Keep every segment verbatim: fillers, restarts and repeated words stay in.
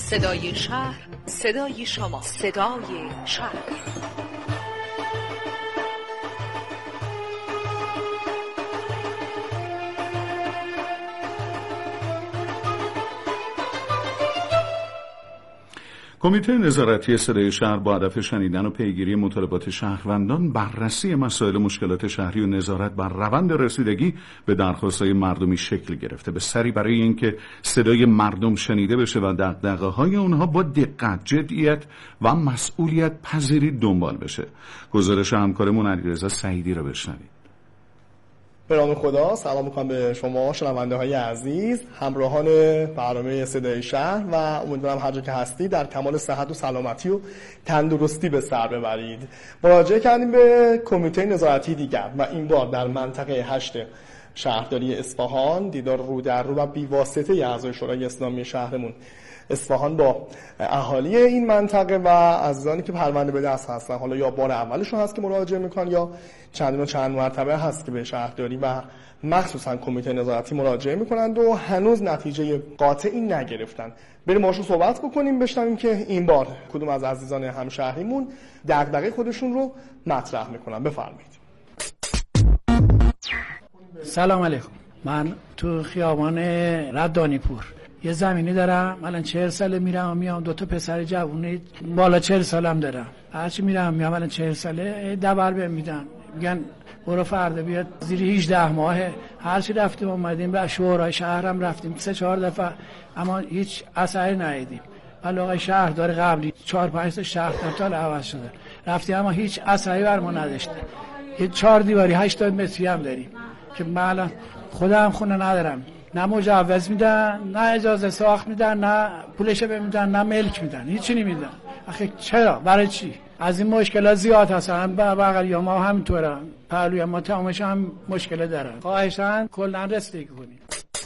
صدای شهر، صدای شما، صدای شهر. کمیته نظارتی صدای شهر با هدف شنیدن و پیگیری مطالبات شهروندان، بررسی مسائل مشکلات شهری و نظارت بر روند رسیدگی به درخواست‌های مردمی شکل گرفته، به سری برای اینکه صدای مردم شنیده بشه و دغدغه‌های اونها با دقت، جدیت و مسئولیت پذیری دنبال بشه. گزارش همکارمون علیرضا سعیدی رو بشنوید. به نام خدا، سلام میکنم به شما شنونده های عزیز، همراهان برنامه صدای شهر و امیدوارم هر جا که هستید در کمال صحت و سلامتی و تندرستی به سر ببرید. مراجعه کردیم به کمیته نظارتی دیگر و این بار در منطقه هشت شهرداری اصفهان، دیدار رو در رو و بیواسطه اعضای شورای اسلامی شهرمون اصفهان با اهالی این منطقه و عزیزانی که پرونده به دست هستن، حالا یا بار اولشون هست که مراجعه میکنن یا چندین و چند مرتبه هست که به شهرداری و مخصوصا کمیته نظارتی مراجعه میکنند و هنوز نتیجه قاطعی نگرفتن. بریم باشون صحبت بکنیم، بشنویم که این بار کدوم از عزیزان همشهریمون دغدغه خودشون رو مطرح میکنن. بفرمایید. سلام علیکم. من تو خیابان ردانی پور یه زمینی دارم، الان چهل ساله میرم و میام، دو تا پسر جوونی بالا چهل سالم دارم، هرچی میرم میام الان چهل ساله دبر بهم میدن، میگن برو فردا بیاد زیر هجده ماهه. هرچی رفتیم اومدیم به شورای شهرم رفتیم سه چهار دفعه اما هیچ اثری ندیدیم. ولی آقای شهردار قبلی چهار پنج تا شهردار تا عوض شده رفتیم اما هیچ اثری بر ما نداشته. یه چهار دیواری هشتاد متری هم داریم که من خودم خونه ندارم، نه مجوز میدن، نه اجازه ساخت میدن، نه پولش بمیدن، نه ملک میدن، هیچی نمیدن. آخه چرا؟ برای چی؟ از این مشکلات زیاد هستن. بغلی ما همینطوره، پهلوی ما تمامش هم مشکل دارن. خواهشاً کلاً رسیدگی کنید.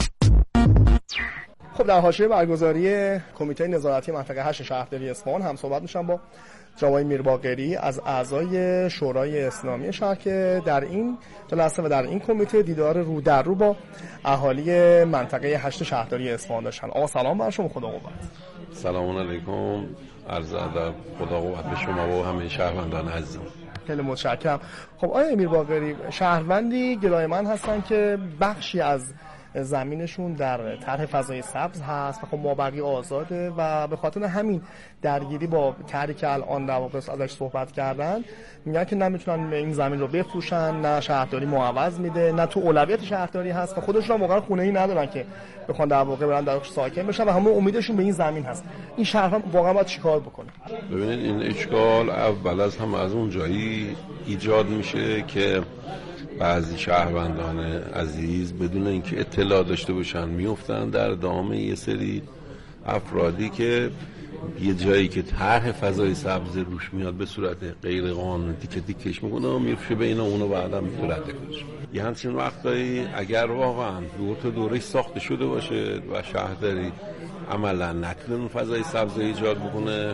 خب در حاشیه برگزاری کمیته نظارتی منطقه هشت شهرداری اصفهان هم صحبت میشم با جناب میرباقری از اعضای شورای اسلامی شهر که در این جلسه و در این کمیته دیدار رو در رو با اهالی منطقه هشت شهرداری اصفهان داشتن. آقا سلام بر شما، خدا قوت. سلام علیکم، عرض ادب، خدا قوت به شما و همه شهروندان عزیزم. خیلی متشکرم. خب آقای میرباقری، شهروندی گلایمند هستن که بخشی از زمینشون در طرح فضای سبز هست و خب مابقی آزاده و به خاطر همین درگیری با طرحی که الان در واقع ازش صحبت کردن میگن که نمیتونن این زمین رو بفروشن، نه شهرداری معوض میده، نه تو اولویت شهرداری هست و خودشون هم واقعا خونه‌ای ندارن که بخوان در واقع برن درش ساکن بشن و همه امیدشون به این زمین هست. این شهروند واقعا باید چیکار بکنه؟ ببینید این اشکال اول از هم از اون جایی ایجاد میشه که بعضی شهروندان عزیز بدون اینکه اطلاع داشته باشن میافتن در دام یه سری افرادی که یه جایی که طرح فضای سبز روش میاد به صورت غیر قانونی تیکه تیکش میکنه و میفشه بین اونو بعدا میتونه کنه. یه همچین وقتایی اگر واقعا دور تا دورش ساخته شده باشه و شهرداری عملا نتونه فضای سبز ایجاد بکنه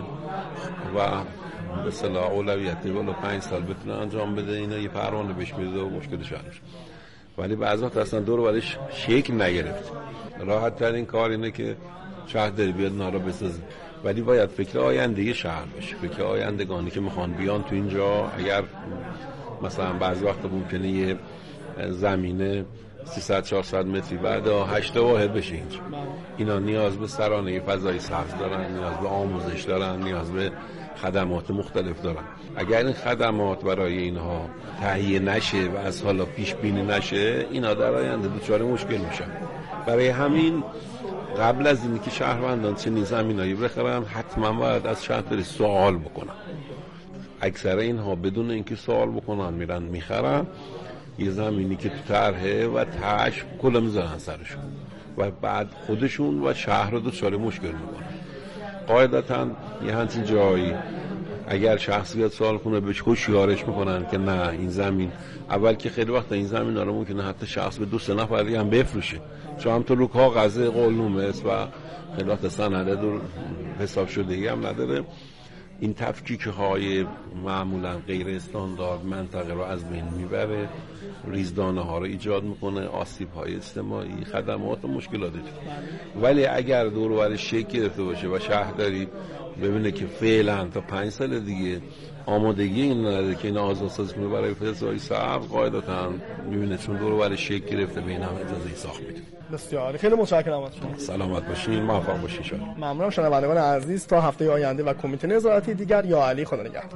و به اصطلاح اولویتی بالا پنج سال بتونه انجام بده، اینا یه پروانه بهش میده و مشکلش حل میشه. ولی بعضی وقت اصلا دور برش شکل نگرفت. راحت ترین کار اینه که شهرداری بیاد نارا بسازه، ولی باید فکر آینده شهر باشه، فکر آیندگانی که میخوان بیان تو اینجا. اگر مثلا بعضی وقت ممکنه یه زمینه سیصد چهارصد متری بعد هشت واحد بشه اینجا، اینا نیاز به سرانه فضای سبز دارن، نیاز به آموزش دارن، نیاز به خدمات مختلف دارن. اگر این خدمات برای اینها تهیه نشه و از حالا پیش بینی نشه، اینا در آینده دچار مشکل میشن. برای همین قبل از اینکه شهروندان چنین زمینایی بخرن حتما باید از شهرداری سوال بکنن. اکثر اینها بدون اینکه سوال بکنن میرن میخرن یه زمینی که تو طرحه و تاش کلا میذارن سرشون و بعد خودشون و شهر رو دچار مشکل میکنن. قاعدتاً یه همچین جایی اگر شخص بیاد سوال کنه بهش هوشیارش میکنن که نه این زمین، اول که خیلی وقت این زمین رو ممکنه حتی شخص به دو سه نفری هم بفروشه، چون هم تو رو کاغذ قولنامه است و خیلی وقت سند حساب شده ای هم نداره این تفکیک‌های معمولا غیر استاندارد منطقه رو از بین میبره، ریزدانه ها رو ایجاد میکنه، آسیب های اجتماعی، خدمات و مشکلات دیگه. ولی اگر دور و بر شکل گرفته باشه و شهرداری ببینه که فعلا تا پنج سال دیگه آمادگی این نداره که این آزادسازی کنه برای فضای سبز، قاعدتاً میبینه چون دور و بر شکل گرفته به این هم اجازه ساخت میده. بسیار خیلی متشکرم از شما. سلامت باشین، موفق باشین. شما ممنونم. شنوندگان عزیز، تا هفته آینده و کمیته نظارتی دیگر، یا علی، خدا نگهدار.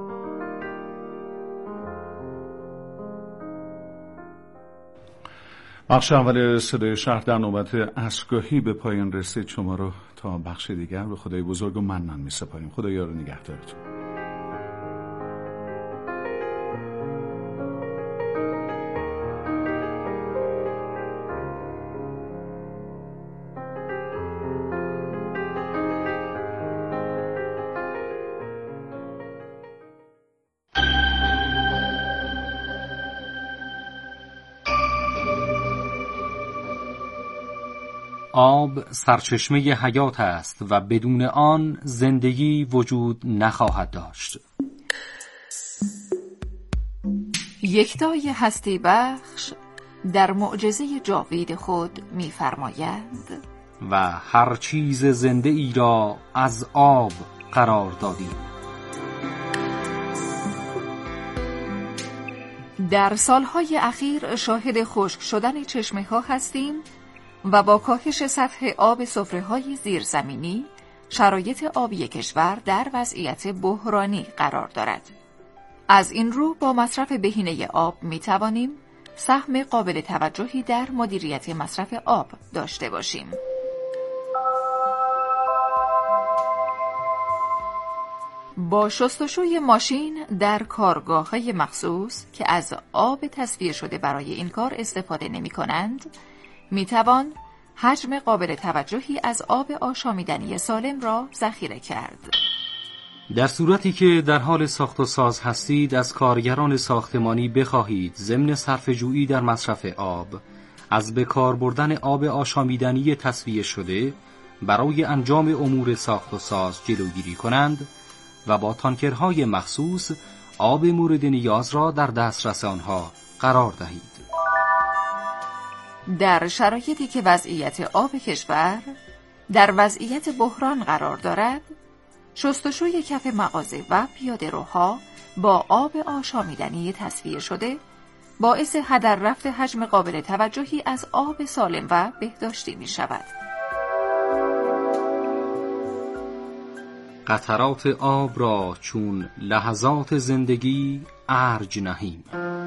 بخش اول صدای شهر در نوبت عصرگاهی به پایان رسید. شما رو تا بخش دیگر به خدای بزرگ و منان می سپاریم. خدا یار و نگهدارتون. آب سرچشمه حیات است و بدون آن زندگی وجود نخواهد داشت. یکتای هستی بخش در معجزه جاوید خود می‌فرمایند و هر چیز زنده ای را از آب قرار دادیم. در سالهای اخیر شاهد خشک شدن چشمه‌ها هستیم و با کاهش سطح آب سفره‌های زیرزمینی شرایط آبی کشور در وضعیت بحرانی قرار دارد. از این رو با مصرف بهینه آب می توانیم سهم قابل توجهی در مدیریت مصرف آب داشته باشیم. با شستشوی ماشین در کارگاه‌های مخصوص که از آب تصفیه شده برای این کار استفاده نمی‌کنند، میتوان حجم قابل توجهی از آب آشامیدنی سالم را ذخیره کرد. در صورتی که در حال ساخت و ساز هستید، از کارگران ساختمانی بخواهید ضمن صرفه‌جویی در مصرف آب از به کار بردن آب آشامیدنی تصفیه شده برای انجام امور ساخت و ساز جلوگیری کنند و با تانکرهای مخصوص آب مورد نیاز را در دسترس آنها قرار دهید. در شرایطی که وضعیت آب کشور در وضعیت بحران قرار دارد، شستشوی کف مغازه و پیاده‌روها با آب آشامیدنی تصفیه شده باعث هدر رفت حجم قابل توجهی از آب سالم و بهداشتی می شود. قطرات آب را چون لحظات زندگی ارج نهیم.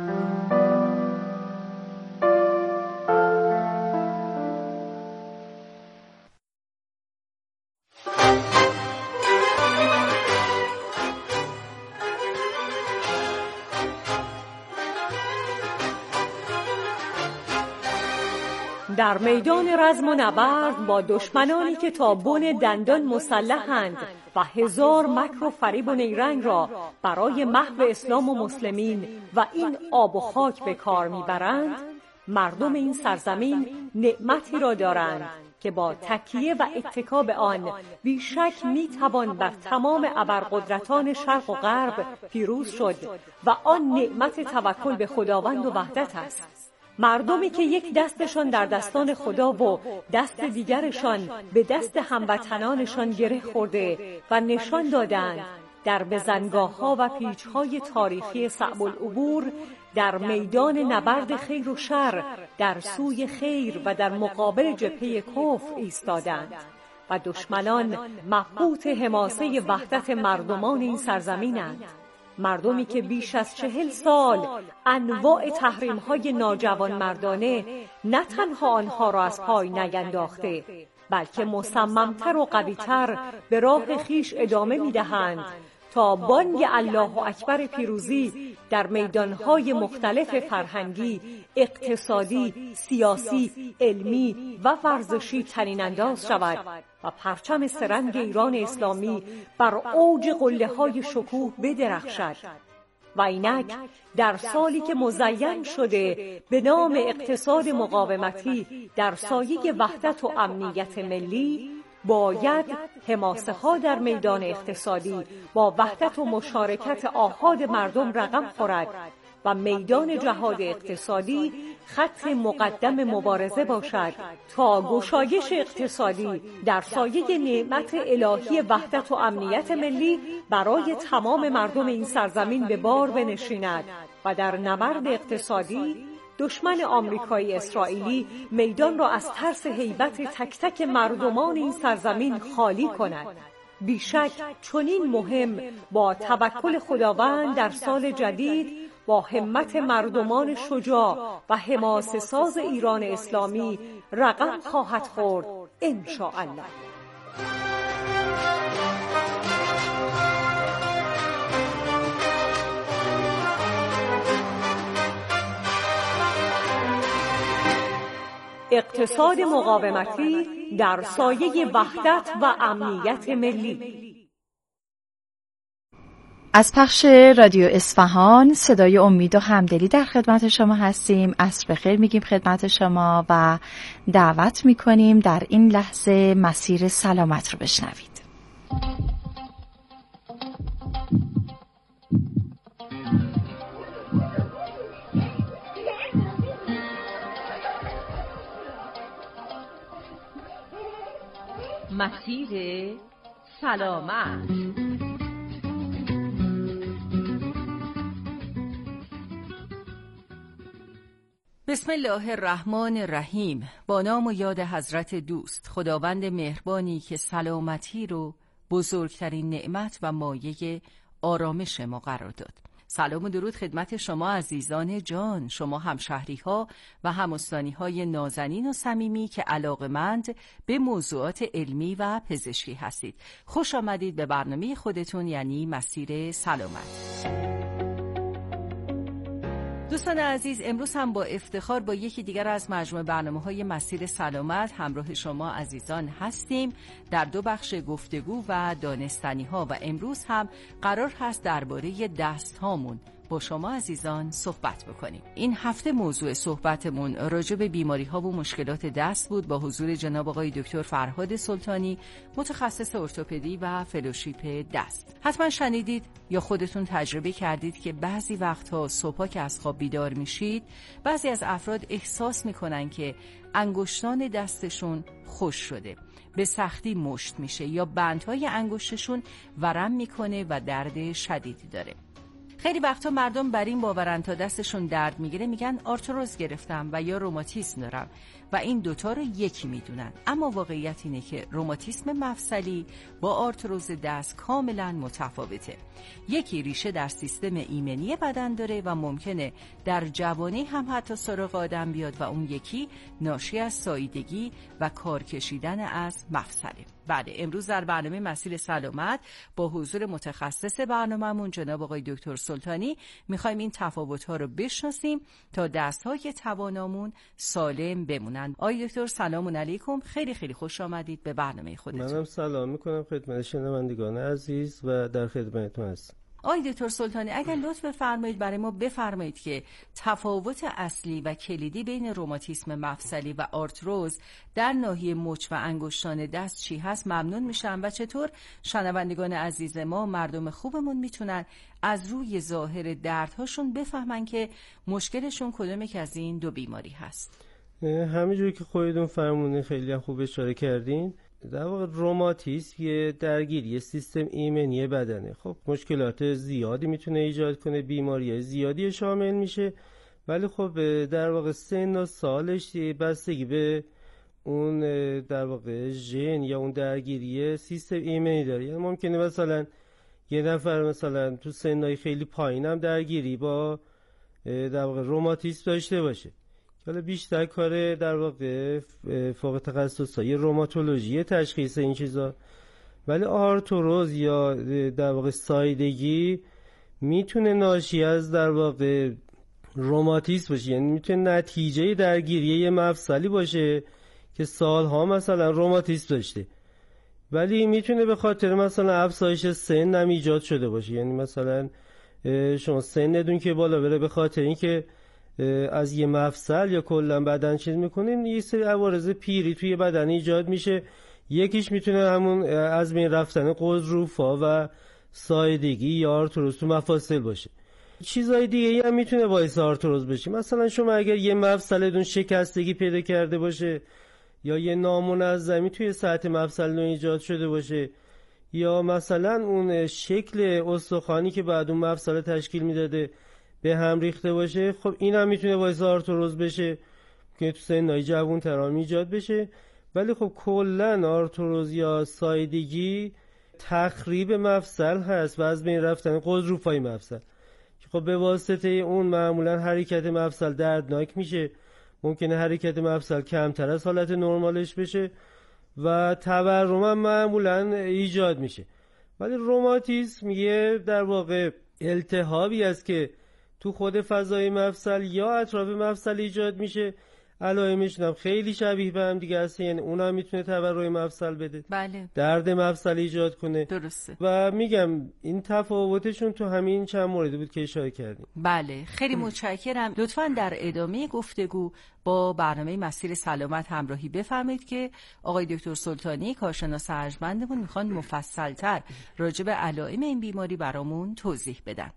در میدان رزم و نبرد با دشمنانی که تا بن دندان مسلحند و هزار مکر و فریب و نیرنگ را برای محو اسلام و مسلمین و این آب و خاک به کار میبرند، مردم این سرزمین نعمتی را دارند که با تکیه و اتکا به آن بیشک میتوان بر تمام ابرقدرتان شرق و غرب پیروز شد و آن نعمت توکل به خداوند و وحدت است. مردمی که یک دستشان در دستان خدا و دست دیگرشان به دست هموطنانشان گره خورده و نشان دادند در بزنگاه‌ها و پیچ‌های تاریخی صعب العبور در میدان نبرد خیر و شر در سوی خیر و در مقابل جبهه کفر ایستادند و دشمنان مبهوت حماسه وحدت مردمان این سرزمینند. مردمی که بیش از چهل سال انواع تحریم‌های ناجوانمردانه نه تنها آنها را از پای نینداخته، بلکه مصممتر و قوی‌تر به راه خیش ادامه می‌دهند تا بانگ الله اکبر پیروزی در میدان‌های مختلف فرهنگی، اقتصادی، سیاسی، علمی و ورزشی طنین انداز شود و پرچم سرنگ ایران اسلامی بر اوج قله‌های شکوه بدرخشد. و اینک در سالی که مزین شده به نام اقتصاد مقاومتی در سایه وحدت و امنیت ملی، باید حماسه ها در میدان اقتصادی با وحدت و مشارکت آحاد مردم رقم خورد و میدان جهاد اقتصادی خط مقدم مبارزه باشد تا گشایش اقتصادی در سایه نعمت الهی وحدت و امنیت ملی برای تمام مردم این سرزمین به بار بنشیند و در نبرد اقتصادی دشمن آمریکایی اسرائیلی میدان را از ترس هیبت تک تک مردمان این سرزمین خالی کند. بیشک چنین مهم با توکل خداوند در سال جدید با همت مردمان شجاع و حماسه ساز ایران اسلامی رقم خواهد خورد انشاءالله. اقتصاد مقاومتی در سایه وحدت و امنیت ملی. از پخش رادیو اصفهان صدای امید و همدلی در خدمت شما هستیم. عصر بخیر میگیم خدمت شما و دعوت میکنیم در این لحظه مسیر سلامت رو بشنوید. مسیر سلامت. بسم الله الرحمن الرحیم. با نام و یاد حضرت دوست، خداوند مهربانی که سلامتی رو بزرگترین نعمت و مایه آرامش ما قرار داد. سلام و درود خدمت شما عزیزان جان، شما همشهری ها و همستانی های نازنین و صمیمی که علاقمند به موضوعات علمی و پزشکی هستید. خوش آمدید به برنامه خودتون، یعنی مسیر سلامت. دوستان عزیز، امروز هم با افتخار با یکی دیگر از مجموعه برنامه‌های مسیر سلامت همراه شما عزیزان هستیم در دو بخش گفتگو و دانستنی‌ها و امروز هم قرار هست درباره دست‌هامون با شما عزیزان صحبت بکنیم. این هفته موضوع صحبتمون راجع به بیماری‌ها و مشکلات دست بود با حضور جناب آقای دکتر فرهاد سلطانی، متخصص ارتوپدی و فلوشیپ دست. حتما شنیدید یا خودتون تجربه کردید که بعضی وقتها صبحا که از خواب بیدار میشید، بعضی از افراد احساس میکنن که انگشتان دستشون خشک شده، به سختی مشت میشه یا بندهای انگشتشون ورم میکنه و درد شدیدی داره. خیلی وقتا مردم بر این باورن تا دستشون درد میگیره میگن آرتروز گرفتم و یا روماتیسم دارم و این دوتا رو یکی میدونن، اما واقعیت اینه که روماتیسم مفصلی با آرتروز دست کاملا متفاوته. یکی ریشه در سیستم ایمنی بدن داره و ممکنه در جوانی هم حتی سراغ آدم بیاد و اون یکی ناشی از ساییدگی و کار کشیدن از مفصله. بله، امروز در برنامه مسیر سلامت با حضور متخصص برنامه‌مون جناب آقای دکتر سلطانی میخوایم این تفاوت‌ها رو بشناسیم تا دست‌های توانامون سالم بمونن. آقای دکتر سلام علیکم، خیلی خیلی خوش آمدید به برنامه خودتون. منم سلام میکنم خدمت شنوندگان عزیز و در خدمتتون هستم. آقای دکتر سلطانی، اگر لطف بفرمایید برای ما بفرمایید که تفاوت اصلی و کلیدی بین روماتیسم مفصلی و آرتروز در ناحیه مچ و انگشتان دست چی هست ممنون میشم و چطور شنوندگان عزیز ما، مردم خوبمون میتونن از روی ظاهر دردهاشون بفهمن که مشکلشون کدوم یک از این دو بیماری هست. همینجوری که خودتون فرمودین خیلی هم خوب اشاره کردین، در واقع روماتیسم یه درگیری سیستم ایمنی بدنه. خب مشکلات زیادی میتونه ایجاد کنه، بیماری زیادی شامل میشه، ولی خب در واقع سن و سالش بستگی به اون در واقع ژن یا اون درگیری سیستم ایمنی داره. یعنی ممکنه مثلا یه نفر مثلا تو سنای خیلی پایینم درگیری با در واقع روماتیسم داشته باشه، حالا بیشتر کار در واقع فوق تخصصی روماتولوژی تشخیص این چیزا، ولی آرتروز یا در واقع سایدگی میتونه ناشی از در واقع روماتیسم باشه، یعنی میتونه نتیجه درگیری یه مفصلی باشه که سالها مثلا روماتیسم داشته، ولی میتونه به خاطر مثلا افزایش سن هم ایجاد شده باشه. یعنی مثلا شما سنتون که بالا بره به خاطر اینکه از یه مفصل یا کلا بدن چیز میکنیم، یه سری عوارض پیری توی بدن ایجاد میشه یکیش میتونه همون از بین رفتن غضروف‌ها و سایدگی یا آرتروز تو مفاصل باشه. چیزای دیگه هم میتونه باعث آرتروز بشه. مثلا شما اگر یه مفصلتون شکستگی پیدا کرده باشه یا یه نامنظمی توی سطح مفصل ایجاد شده باشه یا مثلا اون شکل استخوانی که بعد اون مفصل تشکیل میداده به هم ریخته باشه، خب این هم میتونه باعث آرتروز بشه که تو سنای جوان ترام ایجاد بشه. ولی خب کلن آرتروز یا سایدگی تخریب مفصل هست و از بین رفتن غضروفای مفصل که خب به واسطه اون معمولا حرکت مفصل دردناک میشه، ممکنه حرکت مفصل کمتر از حالت نرمالش بشه و تورم هم معمولا ایجاد میشه. ولی روماتیسم یه در واقع التهابی است که تو خود فضای مفصل یا اطراف مفصل ایجاد میشه. علائمش هم خیلی شبیه به هم دیگه هست، یعنی اونم میتونه تورم مفصل بده، بله، درد مفصل ایجاد کنه. درسته. و میگم این تفاوتشون تو همین چند مورد بود که اشاره کردیم. بله، خیلی متشکرم. لطفاً در ادامه گفتگو با برنامه مسیر سلامت همراهی بفرمایید که آقای دکتر سلطانی کارشناس ارجمندمون میخوان مفصل‌تر راجع به علائم این بیماری برامون توضیح بدن.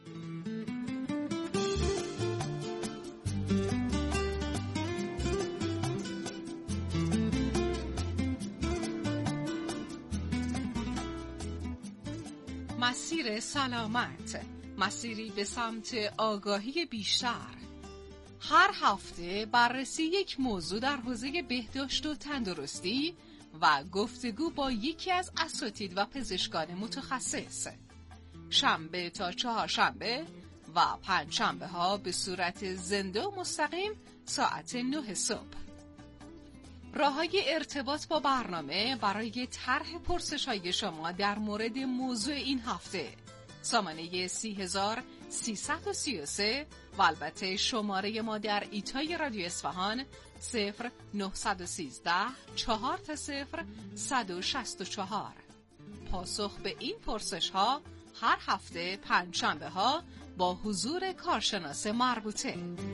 مسیر سلامت، مسیری به سمت آگاهی بیشتر. هر هفته بررسی یک موضوع در حوزه بهداشت و تندرستی و گفتگو با یکی از اساتید و پزشکان متخصص. شنبه تا چهارشنبه و پنجشنبه ها به صورت زنده و مستقیم ساعت نه صبح. راه‌های ارتباط با برنامه برای طرح پرسش‌های شما در مورد موضوع این هفته: سامانه سی هزار سیصد و سی و سه و البته شماره ما در ایتای رادیو اصفهان صفر نهصد و سیزده چهار تا صفر صد و شصت و چهار. پاسخ به این پرسش‌ها هر هفته پنجشنبه ها با حضور کارشناس مربوطه.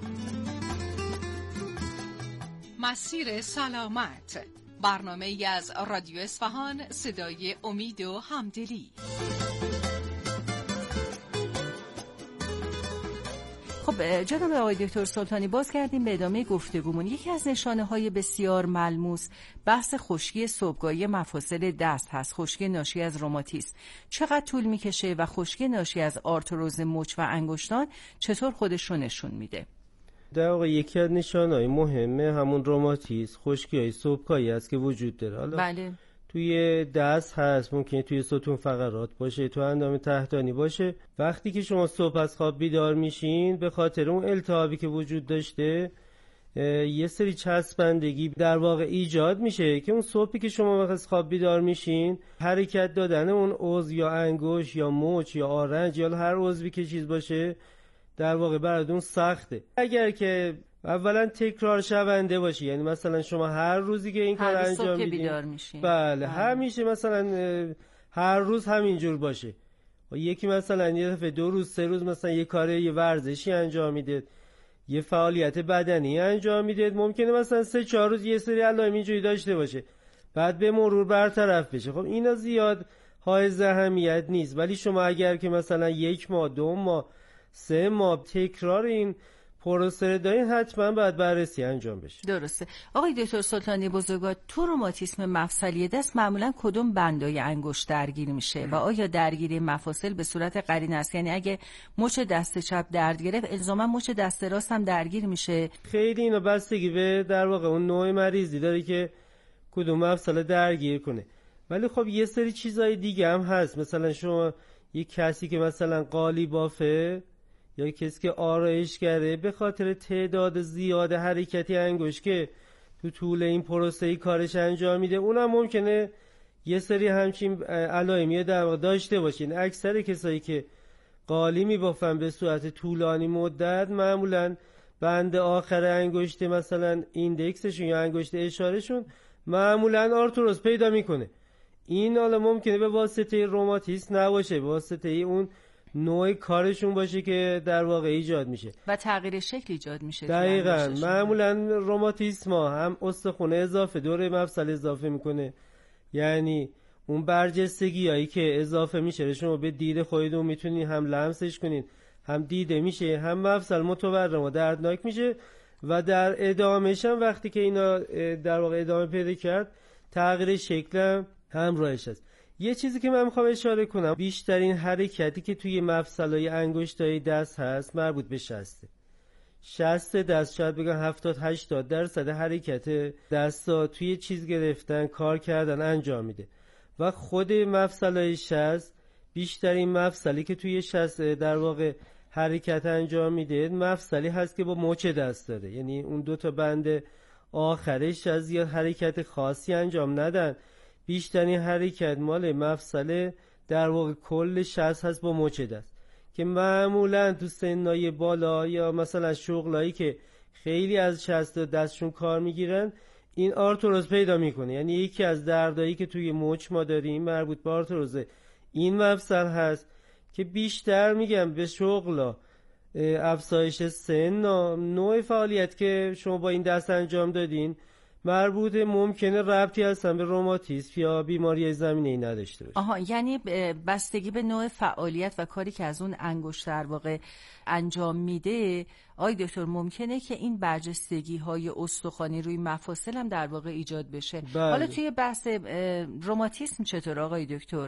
مسیر سلامت، برنامه ای از رادیو اصفهان، صدای امید و همدلی. خب جناب آقای دکتر سلطانی، باز کردیم به ادامه گفتگومون. یکی از نشانه‌های بسیار ملموس بحث خشکی صبحگاهی مفاصل دست هست، خشکی ناشی از روماتیسم. چقدر طول میکشه و خشکی ناشی از آرتروز مچ و انگشتان چطور خودش رو نشون میده؟ در واقع یکی از نشانه‌های مهمه همون روماتیسم، خشکی‌های صبحگاهی است که وجود داره. حالا بله. توی دست هست، ممکنه توی ستون فقرات باشه، تو اندام تحتانی باشه. وقتی که شما صبح از خواب بیدار میشین، به خاطر اون التهابی که وجود داشته یه سری چسبندگی در واقع ایجاد میشه که اون صبحی که شما وقت از خواب بیدار میشین، حرکت دادن اون عضو یا انگشت یا مچ یا آرنج یا هر عضوی که چیز باشه در واقع براتون سخته. اگر که اولا تکرار شونده باشه، یعنی مثلا شما هر روزی که این کار انجام میدین، بله همیشه مثلا هر روز همینجور باشه. و یکی مثلا یه دفعه دو روز سه روز مثلا یه کار یه ورزشی انجام میده، یه فعالیت بدنی انجام میده، ممکنه مثلا سه چهار روز یه سری علائم اینجوری داشته باشه، بعد به مرور برطرف بشه. خب اینا زیاد حائز اهمیت نیست. ولی شما اگر که مثلا یک ماه دو ماه سه ماه تکرار این پروسه دارین، حتما باید بررسی انجام بشه. درسته. آقای دکتر سلطانی بزرگوار، تو روماتیسم مفصلی دست معمولا کدوم بندای انگشت درگیر میشه و آیا درگیری مفاصل به صورت قرینه است؟ یعنی اگه مچ دست چپ درد گرفت الزاما مچ دست راست هم درگیر میشه؟ خیلی اینا بستگی به در واقع اون نوع مریضی داره که کدوم مفصل درگیر کنه. ولی خب یه سری چیزای دیگه هم هست. مثلا شما یه کسی که مثلا قالی بافه یا کسی که آرایشگره، به خاطر تعداد زیاد حرکتی انگشت که تو طول این پروسه کارش انجام میده، اونم ممکنه یه سری همچین علائمی در واقع داشته باشین. اکثر کسایی که قالی میبافن به صورت طولانی مدت، معمولا بند آخر انگشت مثلا ایندکسشون یا انگشت اشارهشون معمولا آرتروز پیدا میکنه. این حالا ممکنه به واسطه روماتیسم نباشه، به واسطه اون نوع کارشون باشه که در واقع ایجاد میشه و تغییر شکل ایجاد میشه. دقیقاً. معمولا روماتیسم هم استخوان اضافه دوره مفصل اضافه میکنه، یعنی اون برجستگی هایی که اضافه میشه شما به دید خودتون میتونین هم لمسش کنین، هم دیده میشه، هم مفصل متورم و دردناک میشه و در ادامهش هم وقتی که اینا در واقع ادامه پیدا کرد تغییر شکل همراهش هست. یه چیزی که من میخوام اشاره کنم، بیشترین حرکتی که توی مفصل‌های انگشتای دست هست مربوط به شسته. شست دست شاید بگم هفتاد هشتاد درصد حرکت دستا توی چیز گرفتن، کار کردن انجام میده و خود مفصل‌های شست، بیشترین مفصلی که توی شست در واقع حرکت انجام میده مفصلی هست که با مچ دست داره، یعنی اون دو تا بند آخرش از زیاد حرکت خاصی انجام ندن. بیشترین حرکت مال مفصل در واقع کل شست هست با مچ دست که معمولا تو سنای بالا یا مثلا شغلایی که خیلی از شست دستشون کار میگیرن این آرتروز پیدا میکنه. یعنی یکی از دردایی که توی مچ ما داریم مربوط به آرتروز این مفصل هست که بیشتر میگم به شغلا، افزایش سن، نوع فعالیت که شما با این دست انجام دادین مربوط ممکنه ربطی هستن به روماتیسم یا بیماری زمینه‌ای نداشته باشه. آها، یعنی بستگی به نوع فعالیت و کاری که از اون انگشت در واقع انجام میده. آقای دکتر ممکنه که این برجستگی های استخوانی روی مفاصل هم در واقع ایجاد بشه. بله. حالا توی بحث روماتیسم چطور آقای دکتر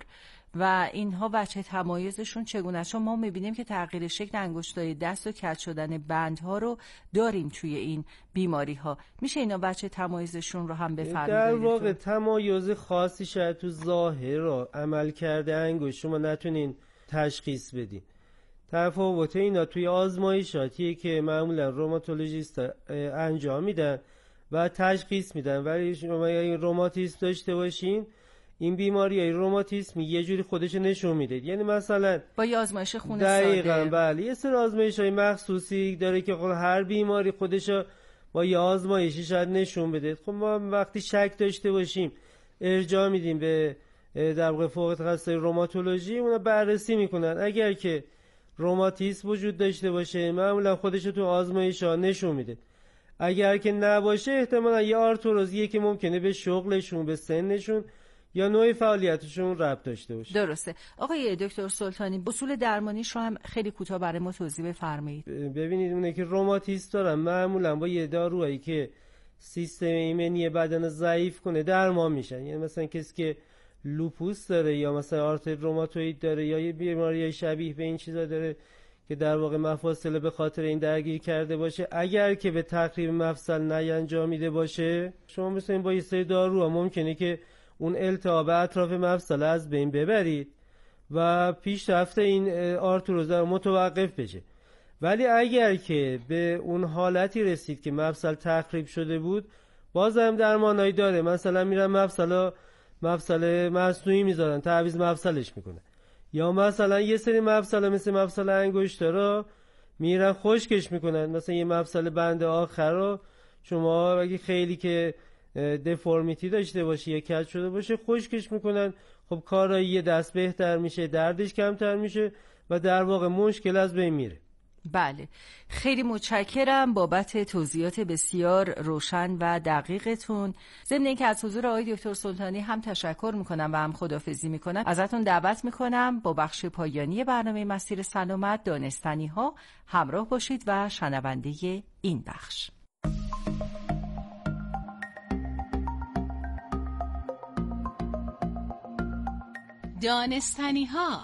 و اینها بچه تمایزشون چگونه است؟ چون ما میبینیم که تغییر شکل انگشتای دست و کج شدن بندها رو داریم توی این بیماری ها. میشه اینا بچه تمایزشون رو هم بفرمایید؟ در واقع تمایز خاصی شاید تو ظاهر و عمل کرده انگشت شما نتونین تشخیص بدین. تفاوت اینا توی آزمایشاتیه که معمولا روماتولوژیست انجام میدن و تشخیص میدن. ولی شما اگه روماتیسم داشته باشین این بیماری های روماتیسمی یه جوری خودش نشون میده. یعنی مثلا با یه آزمایش خون ساده. دقیقاً بله، یه سری آزمایش های مخصوصی داره که هر بیماری خودش با یه آزمایشی شاید نشون بده. خب ما وقتی شک داشته باشیم ارجاع میدیم به در واقع فوق تخصص روماتولوژی، اونا بررسی میکنن. اگر که روماتیسم وجود داشته باشه معمولا خودش تو آزمایش ها نشون میده. اگر که نباشه احتمالا یه آرتروزیه که ممکنه به شغلشون، به سنشون یا نوع فعالیتشون ربط داشته باشه. درسته. آقای دکتر سلطانی اصول درمانیش رو هم خیلی کوتاه برای ما توضیح بفرمایید. ببینید اونه که روماتیسم دارن معمولا با یه داروهایی که سیستم ایمنی بدن ضعیف کنه درمان میشن. یعنی مثلا کسی که لوپوس داره یا مثلا آرتریت روماتوئید داره یا یه بیماری شبیه به این چیزا داره که در واقع مفاصل به خاطر این درگیر کرده باشه، اگر که به تقریب مفصل نینجامیده باشه شما مثلا با یه سری داروها ممکنه که اون التهاب اطراف مفصل از بین ببرید و پیشرفت این آرتروز رو متوقف بشه. ولی اگر که به اون حالتی رسید که مفصل تخریب شده بود بازم درمانایی داره. مثلا میرن مفصل مفصل مصنوعی میذارن، تعویض مفصلش میکنن. یا مثلا یه سری مفصل مثل مفصل انگشت‌ها میرن خشکش میکنن. مثلا یه مفصل بند آخر رو شما اگه خیلی که دفورمیتی داشته باشه یا کج شده باشه خشکش میکنن. خب کارایی یه دست بهتر میشه، دردش کمتر میشه و در واقع مشکل از بین میره. بله، خیلی متشکرم بابت توضیحات بسیار روشن و دقیقتون. ضمن اینکه از حضور آقای دکتر سلطانی هم تشکر میکنم و هم خداحافظی میکنم، ازتون دعوت میکنم با بخش پایانی برنامه مسیر سلامت دانستنی ها همراه باشید و شنونده این بخش. دانستنی ها.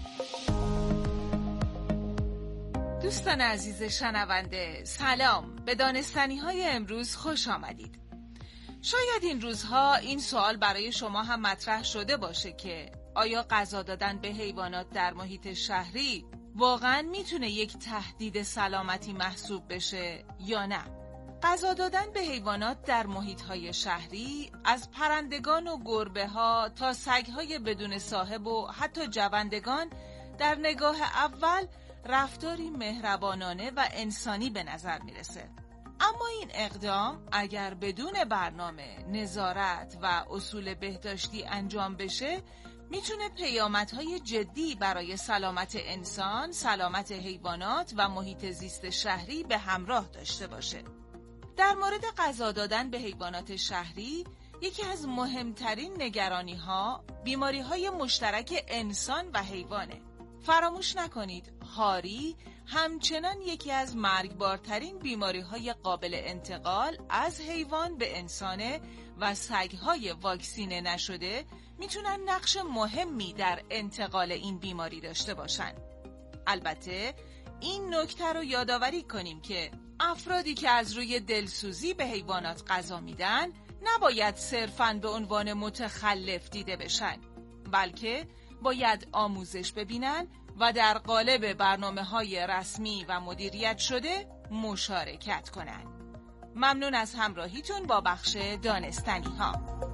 دوستان عزیز شنونده، سلام. به دانستنی های امروز خوش آمدید. شاید این روزها این سوال برای شما هم مطرح شده باشه که آیا غذا دادن به حیوانات در محیط شهری واقعاً میتونه یک تهدید سلامتی محسوب بشه یا نه؟ غذا دادن به حیوانات در محیط‌های شهری از پرندگان و گربه‌ها تا سگ‌های بدون صاحب و حتی جوندگان در نگاه اول رفتاری مهربانانه و انسانی به نظر میرسه. اما این اقدام اگر بدون برنامه، نظارت و اصول بهداشتی انجام بشه میتونه پیامدهای جدی برای سلامت انسان، سلامت حیوانات و محیط زیست شهری به همراه داشته باشه. در مورد غذا دادن به حیوانات شهری یکی از مهمترین نگرانی ها بیماری های مشترک انسان و حیوانه. فراموش نکنید هاری همچنان یکی از مرگبارترین بیماری های قابل انتقال از حیوان به انسانه و سگ‌های واکسینه نشده میتونن نقش مهمی در انتقال این بیماری داشته باشن. البته این نکته رو یادآوری کنیم که افرادی که از روی دلسوزی به حیوانات غذا میدن نباید صرفاً به عنوان متخلف دیده بشن، بلکه باید آموزش ببینن و در قالب برنامه‌های رسمی و مدیریت شده مشارکت کنن. ممنون از همراهیتون با بخش دانستنی ها.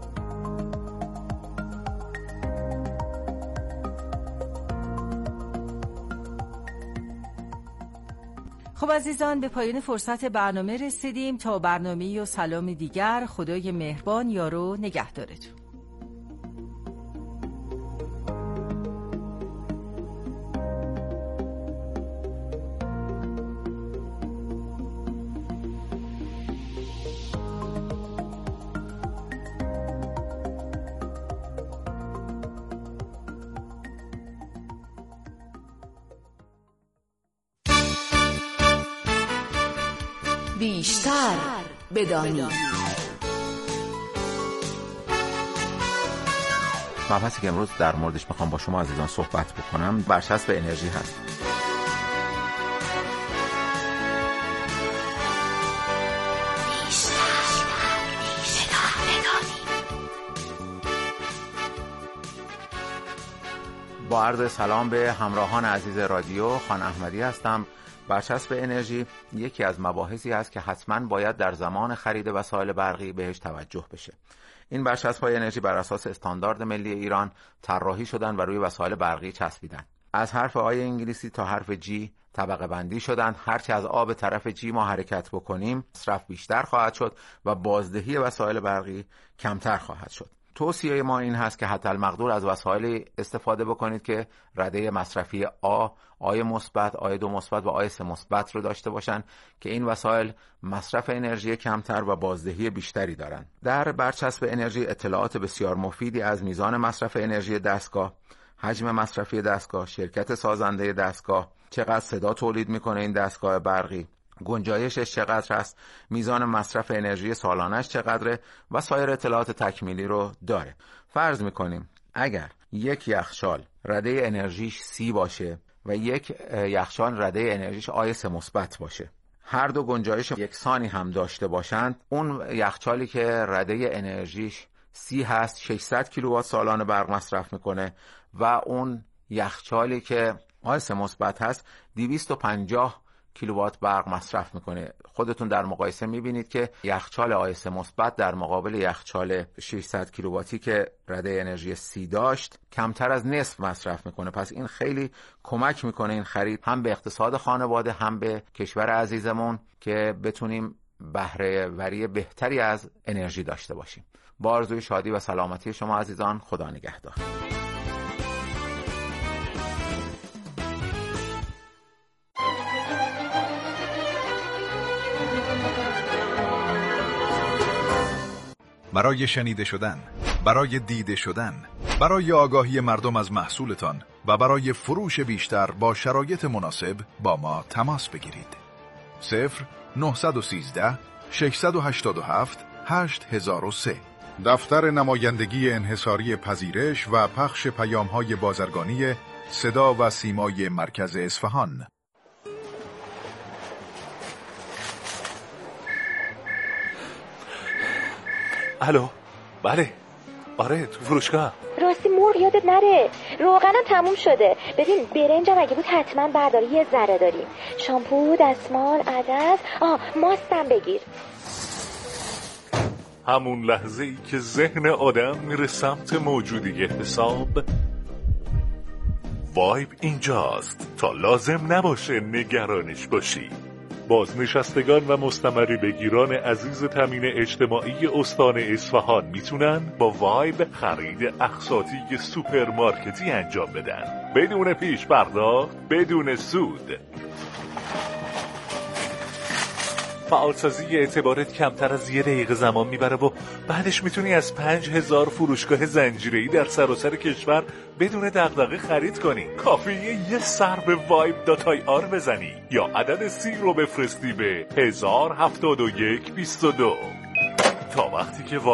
خب عزیزان، به پایان فرصت برنامه رسیدیم. تا برنامه و سلام دیگر، خدای مهربان یار و نگهدارتون. بیشتر بدانید. مبحثی که امروز در موردش میخوام با شما عزیزان صحبت بکنم برچسب انرژی هست. با عرض سلام به همراهان عزیز رادیو، خان احمدی هستم. برچسب انرژی یکی از مباحثی است که حتما باید در زمان خرید وسایل برقی بهش توجه بشه. این برچسب‌های انرژی بر اساس استاندارد ملی ایران طراحی شدن و روی وسایل برقی چسبیدن. از حرف آی انگلیسی تا حرف جی طبقه بندی شدن. هرچی از آب طرف جی ما حرکت بکنیم مصرف بیشتر خواهد شد و بازدهی وسایل برقی کمتر خواهد شد. توصیه ما این هست که حتی المقدور از وسایلی استفاده بکنید که رده مصرفی آ، آی مثبت، آی دو مثبت و آی سه مثبت رو داشته باشن که این وسایل مصرف انرژی کمتر و بازدهی بیشتری دارن. در برچسب انرژی اطلاعات بسیار مفیدی از میزان مصرف انرژی دستگاه، حجم مصرفی دستگاه، شرکت سازنده دستگاه، چقدر صدا تولید میکنه این دستگاه برقی، گنجایشش چقدر است، میزان مصرف انرژی سالانش چقدره و سایر اطلاعات تکمیلی رو داره. فرض میکنیم اگر یک یخچال رده انرژیش سی باشه و یک یخچال رده انرژیش آی سه مثبت باشه، هر دو گنجایش یکسانی هم داشته باشند، اون یخچالی که رده انرژیش سی هست ششصد کیلووات سالانه برق مصرف میکنه و اون یخچالی که آی سه مثبت هست دویست و پنجاه کیلووات برق مصرف میکنه. خودتون در مقایسه میبینید که یخچال آی سه مثبت در مقابل یخچال ششصد کیلوواتی که رده انرژی سی داشت کمتر از نصف مصرف میکنه. پس این خیلی کمک میکنه این خرید هم به اقتصاد خانواده هم به کشور عزیزمون که بتونیم بهره وری بهتری از انرژی داشته باشیم. با آرزوی شادی و سلامتی شما عزیزان، خدا نگهدار. برای شنیده شدن، برای دیده شدن، برای آگاهی مردم از محصولتان و برای فروش بیشتر با شرایط مناسب با ما تماس بگیرید. صفر نهصد و سیزده ششصد و هشتاد و هفت هشت هزار و سه. دفتر نمایندگی انحصاری پذیرش و پخش پیام‌های بازرگانی صدا و سیمای مرکز اصفهان. الو، بله، آره تو فروشگاه. راستی مرغ یادت نره، روغنم تموم شده. ببین برنجم اگه بود حتما برداری، یه ذره داریم. شامپو، دستمال، عدس، آه ماستم بگیر. همون لحظه ای که ذهن آدم میره سمت موجودی حساب، وایب اینجاست تا لازم نباشه نگرانش باشی. بازنشستگان و مستمری بگیران عزیز تامین اجتماعی استان اصفهان میتونن با وایب خرید اقساطی سوپرمارکتی انجام بدن بدون پیش پرداخت، بدون سود. فعالسازی اعتبارت کمتر از یه دقیقه زمان میبره و بعدش میتونی از پنج هزار فروشگاه زنجیره‌ای در سراسر کشور بدون دغدغه خرید کنی. کافیه یه سر به وایب دات آی آر بزنی یا عدد سی رو بفرستی به هزار هفتاد و یک بیست و دو. تا وقتی که